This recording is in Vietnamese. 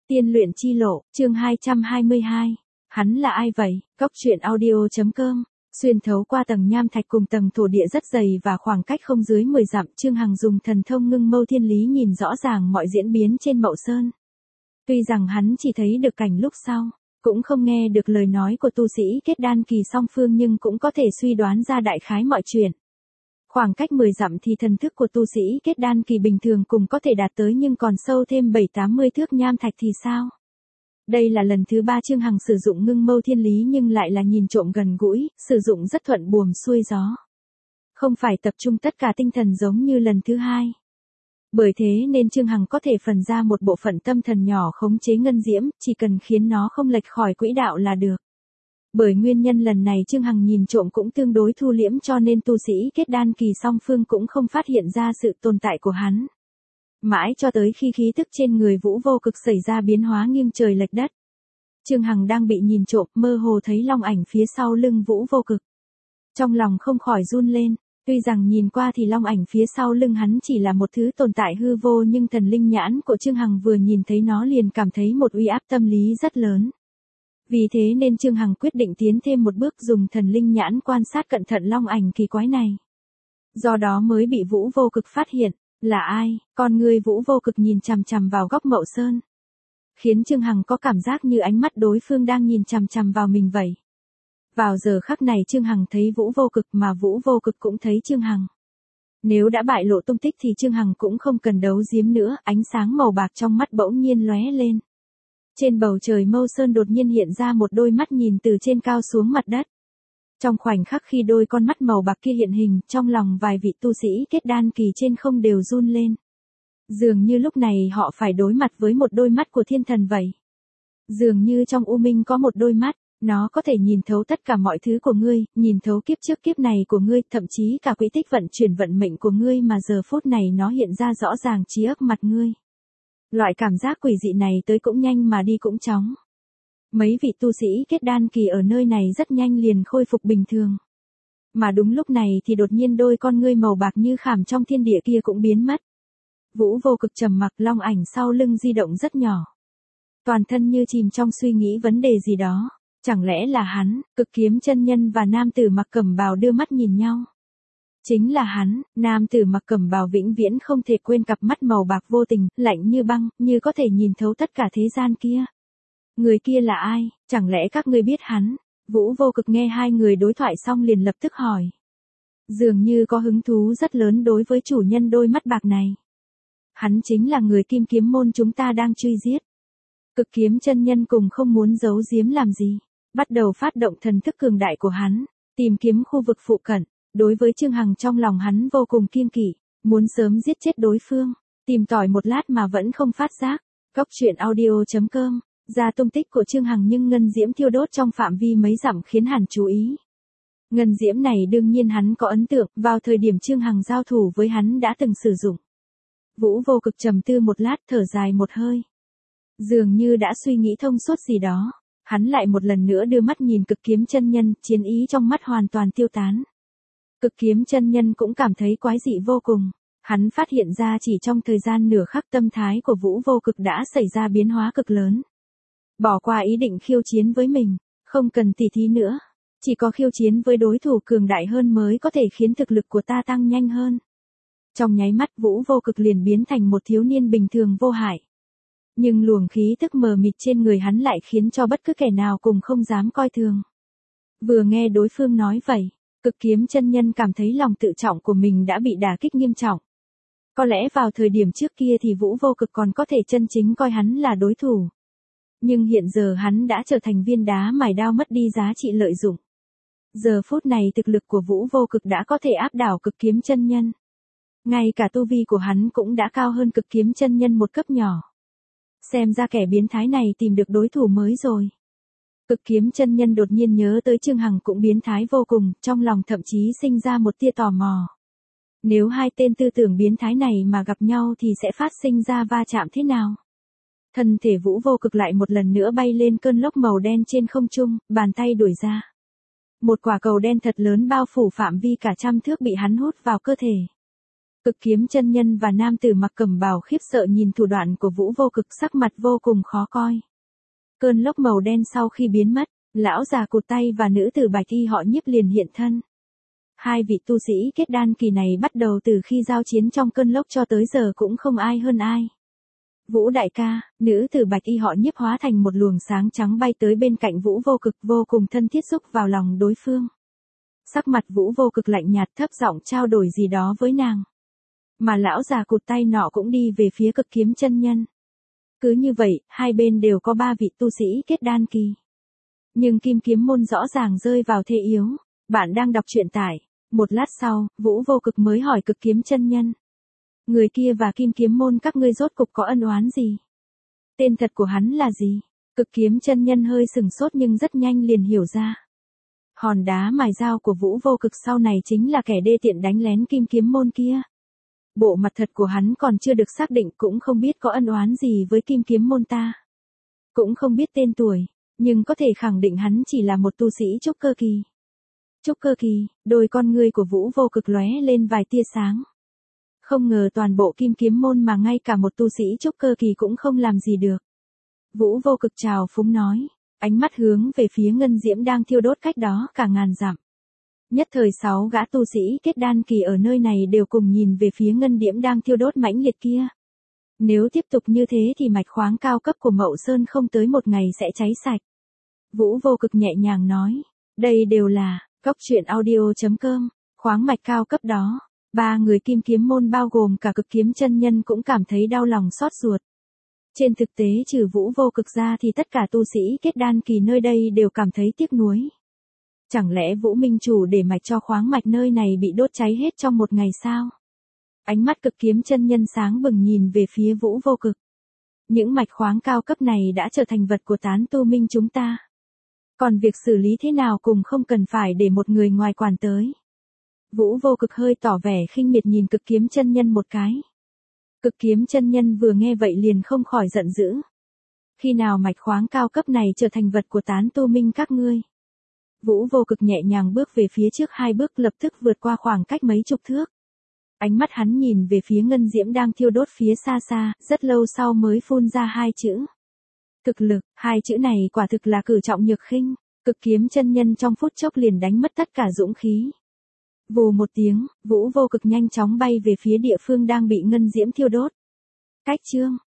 Tiên luyện chi lộ, chương 222. Hắn là ai vậy? Góc truyện audio.com. Xuyên thấu qua tầng nham thạch cùng tầng thổ địa rất dày và khoảng cách không dưới 10 dặm, Trương Hằng dùng thần thông ngưng mâu thiên lý nhìn rõ ràng mọi diễn biến trên Mậu Sơn. Tuy rằng hắn chỉ thấy được cảnh lúc sau, cũng không nghe được lời nói của tu sĩ kết đan kỳ song phương, nhưng cũng có thể suy đoán ra đại khái mọi chuyện. Khoảng cách 10 dặm thì thần thức của tu sĩ kết đan kỳ bình thường cũng có thể đạt tới, nhưng còn sâu thêm 7-80 thước nham thạch thì sao? Đây là lần thứ 3 Trương Hằng sử dụng ngưng mâu thiên lý, nhưng lại là nhìn trộm gần gũi, sử dụng rất thuận buồm xuôi gió. Không phải tập trung tất cả tinh thần giống như lần thứ 2. Bởi thế nên Trương Hằng có thể phần ra một bộ phận tâm thần nhỏ khống chế ngân diễm, chỉ cần khiến nó không lệch khỏi quỹ đạo là được. Bởi nguyên nhân lần này Trương Hằng nhìn trộm cũng tương đối thu liễm, cho nên tu sĩ kết đan kỳ song phương cũng không phát hiện ra sự tồn tại của hắn. Mãi cho tới khi khí tức trên người Vũ Vô Cực xảy ra biến hóa nghiêng trời lệch đất. Trương Hằng đang bị nhìn trộm, mơ hồ thấy long ảnh phía sau lưng Vũ Vô Cực. Trong lòng không khỏi run lên, tuy rằng nhìn qua thì long ảnh phía sau lưng hắn chỉ là một thứ tồn tại hư vô, nhưng thần linh nhãn của Trương Hằng vừa nhìn thấy nó liền cảm thấy một uy áp tâm lý rất lớn. Vì thế nên Trương Hằng quyết định tiến thêm một bước, dùng thần linh nhãn quan sát cẩn thận long ảnh kỳ quái này. Do đó mới bị Vũ Vô Cực phát hiện. Là ai? Con người Vũ Vô Cực nhìn chằm chằm vào góc Mậu Sơn, khiến Trương Hằng có cảm giác như ánh mắt đối phương đang nhìn chằm chằm vào mình vậy. Vào giờ khắc này Trương Hằng thấy Vũ Vô Cực, mà Vũ Vô Cực cũng thấy Trương Hằng. Nếu đã bại lộ tung tích thì Trương Hằng cũng không cần đấu giếm nữa, ánh sáng màu bạc trong mắt bỗng nhiên lóe lên. Trên bầu trời Mâu Sơn đột nhiên hiện ra một đôi mắt nhìn từ trên cao xuống mặt đất. Trong khoảnh khắc khi đôi con mắt màu bạc kia hiện hình, trong lòng vài vị tu sĩ kết đan kỳ trên không đều run lên. Dường như lúc này họ phải đối mặt với một đôi mắt của thiên thần vậy. Dường như trong U Minh có một đôi mắt, nó có thể nhìn thấu tất cả mọi thứ của ngươi, nhìn thấu kiếp trước kiếp này của ngươi, thậm chí cả quỹ tích vận chuyển vận mệnh của ngươi, mà giờ phút này nó hiện ra rõ ràng trước mặt ngươi. Loại cảm giác quỷ dị này tới cũng nhanh mà đi cũng chóng. Mấy vị tu sĩ kết đan kỳ ở nơi này rất nhanh liền khôi phục bình thường. Mà đúng lúc này thì đột nhiên đôi con ngươi màu bạc như khảm trong thiên địa kia cũng biến mất. Vũ Vô Cực trầm mặc, long ảnh sau lưng di động rất nhỏ. Toàn thân như chìm trong suy nghĩ vấn đề gì đó. Chẳng lẽ là hắn? Cực Kiếm chân nhân và nam tử mặc cẩm bào đưa mắt nhìn nhau. Chính là hắn. Nam tử mặc cẩm bào vĩnh viễn không thể quên cặp mắt màu bạc vô tình, lạnh như băng, như có thể nhìn thấu tất cả thế gian kia. Người kia là ai? Chẳng lẽ các ngươi biết hắn? Vũ Vô Cực nghe hai người đối thoại xong liền lập tức hỏi. Dường như có hứng thú rất lớn đối với chủ nhân đôi mắt bạc này. Hắn chính là người Kim Kiếm môn chúng ta đang truy giết. Cực Kiếm chân nhân cùng không muốn giấu giếm làm gì, bắt đầu phát động thần thức cường đại của hắn, tìm kiếm khu vực phụ cận. Đối với Trương Hằng trong lòng hắn vô cùng kiêng kỵ, muốn sớm giết chết đối phương, tìm tòi một lát mà vẫn không phát giác. Góc truyện audio.com. Ra tung tích của Trương Hằng, nhưng ngân diễm thiêu đốt trong phạm vi mấy dặm khiến hắn chú ý. Ngân diễm này đương nhiên hắn có ấn tượng, vào thời điểm Trương Hằng giao thủ với hắn đã từng sử dụng. Vũ Vô Cực trầm tư một lát, thở dài một hơi. Dường như đã suy nghĩ thông suốt gì đó, hắn lại một lần nữa đưa mắt nhìn Cực Kiếm chân nhân, chiến ý trong mắt hoàn toàn tiêu tán. Cực Kiếm chân nhân cũng cảm thấy quái dị vô cùng. Hắn phát hiện ra chỉ trong thời gian nửa khắc tâm thái của Vũ Vô Cực đã xảy ra biến hóa cực lớn. Bỏ qua ý định khiêu chiến với mình, không cần tỉ thí nữa. Chỉ có khiêu chiến với đối thủ cường đại hơn mới có thể khiến thực lực của ta tăng nhanh hơn. Trong nháy mắt Vũ Vô Cực liền biến thành một thiếu niên bình thường vô hại. Nhưng luồng khí tức mờ mịt trên người hắn lại khiến cho bất cứ kẻ nào cùng không dám coi thường. Vừa nghe đối phương nói vậy, Cực Kiếm chân nhân cảm thấy lòng tự trọng của mình đã bị đả kích nghiêm trọng. Có lẽ vào thời điểm trước kia thì Vũ Vô Cực còn có thể chân chính coi hắn là đối thủ. Nhưng hiện giờ hắn đã trở thành viên đá mài đao, mất đi giá trị lợi dụng. Giờ phút này thực lực của Vũ Vô Cực đã có thể áp đảo Cực Kiếm chân nhân. Ngay cả tu vi của hắn cũng đã cao hơn Cực Kiếm chân nhân một cấp nhỏ. Xem ra kẻ biến thái này tìm được đối thủ mới rồi. Cực Kiếm chân nhân đột nhiên nhớ tới Trương Hằng cũng biến thái vô cùng, trong lòng thậm chí sinh ra một tia tò mò. Nếu hai tên tư tưởng biến thái này mà gặp nhau thì sẽ phát sinh ra va chạm thế nào? Thân thể Vũ Vô Cực lại một lần nữa bay lên cơn lốc màu đen trên không trung, bàn tay đuổi ra. Một quả cầu đen thật lớn bao phủ phạm vi cả trăm thước bị hắn hút vào cơ thể. Cực kiếm chân nhân và nam tử mặc cẩm bào khiếp sợ nhìn thủ đoạn của Vũ Vô Cực, sắc mặt vô cùng khó coi. Cơn lốc màu đen sau khi biến mất, lão già cụt tay và nữ tử bạch y họ Nhiếp liền hiện thân. Hai vị tu sĩ kết đan kỳ này bắt đầu từ khi giao chiến trong cơn lốc cho tới giờ cũng không ai hơn ai. Vũ đại ca, nữ tử bạch y họ Nhiếp hóa thành một luồng sáng trắng bay tới bên cạnh Vũ Vô Cực, vô cùng thân thiết xúc vào lòng đối phương. Sắc mặt Vũ Vô Cực lạnh nhạt, thấp giọng trao đổi gì đó với nàng. Mà lão già cụt tay nọ cũng đi về phía Cực kiếm chân nhân. Cứ như vậy, hai bên đều có 3 vị tu sĩ kết đan kỳ. Nhưng Kim Kiếm môn rõ ràng rơi vào thế yếu. Bạn đang đọc truyện tải. Một lát sau, Vũ Vô Cực mới hỏi Cực kiếm chân nhân. Người kia và Kim Kiếm môn các ngươi rốt cục có ân oán gì? Tên thật của hắn là gì? Cực kiếm chân nhân hơi sừng sốt nhưng rất nhanh liền hiểu ra. Hòn đá mài dao của Vũ Vô Cực sau này chính là kẻ đê tiện đánh lén Kim Kiếm môn kia. Bộ mặt thật của hắn còn chưa được xác định, cũng không biết có ân oán gì với Kim Kiếm môn ta. Cũng không biết tên tuổi, nhưng có thể khẳng định hắn chỉ là một tu sĩ trúc cơ kỳ. Trúc cơ kỳ, đôi con ngươi của Vũ Vô Cực lóe lên vài tia sáng. Không ngờ toàn bộ Kim Kiếm môn mà ngay cả một tu sĩ trúc cơ kỳ cũng không làm gì được. Vũ Vô Cực trào phúng nói, ánh mắt hướng về phía ngân diễm đang thiêu đốt cách đó cả ngàn dặm. Nhất thời 6 gã tu sĩ kết đan kỳ ở nơi này đều cùng nhìn về phía ngân diễm đang thiêu đốt mãnh liệt kia. Nếu tiếp tục như thế thì mạch khoáng cao cấp của Mậu Sơn không tới một ngày sẽ cháy sạch. Vũ Vô Cực nhẹ nhàng nói, đây đều là Cóc Truyện Audio.com, khoáng mạch cao cấp đó. 3 người Kim Kiếm môn bao gồm cả Cực kiếm chân nhân cũng cảm thấy đau lòng xót ruột. Trên thực tế trừ Vũ Vô Cực ra thì tất cả tu sĩ kết đan kỳ nơi đây đều cảm thấy tiếc nuối. Chẳng lẽ Vũ Minh Chủ để mạch cho khoáng mạch nơi này bị đốt cháy hết trong một ngày sao? Ánh mắt Cực kiếm chân nhân sáng bừng nhìn về phía Vũ Vô Cực. Những mạch khoáng cao cấp này đã trở thành vật của tán tu minh chúng ta. Còn việc xử lý thế nào cùng không cần phải để một người ngoài quản tới. Vũ Vô Cực hơi tỏ vẻ khinh miệt nhìn Cực kiếm chân nhân một cái. Cực kiếm chân nhân vừa nghe vậy liền không khỏi giận dữ. Khi nào mạch khoáng cao cấp này trở thành vật của tán tu minh các ngươi? Vũ Vô Cực nhẹ nhàng bước về phía trước 2 bước, lập tức vượt qua khoảng cách mấy chục thước. Ánh mắt hắn nhìn về phía ngân diễm đang thiêu đốt phía xa xa, rất lâu sau mới phun ra 2 chữ. Thực lực, 2 chữ này quả thực là cử trọng nhược khinh. Cực kiếm chân nhân trong phút chốc liền đánh mất tất cả dũng khí. Vù một tiếng, Vũ Vô Cực nhanh chóng bay về phía địa phương đang bị ngân diễm thiêu đốt. Cách chương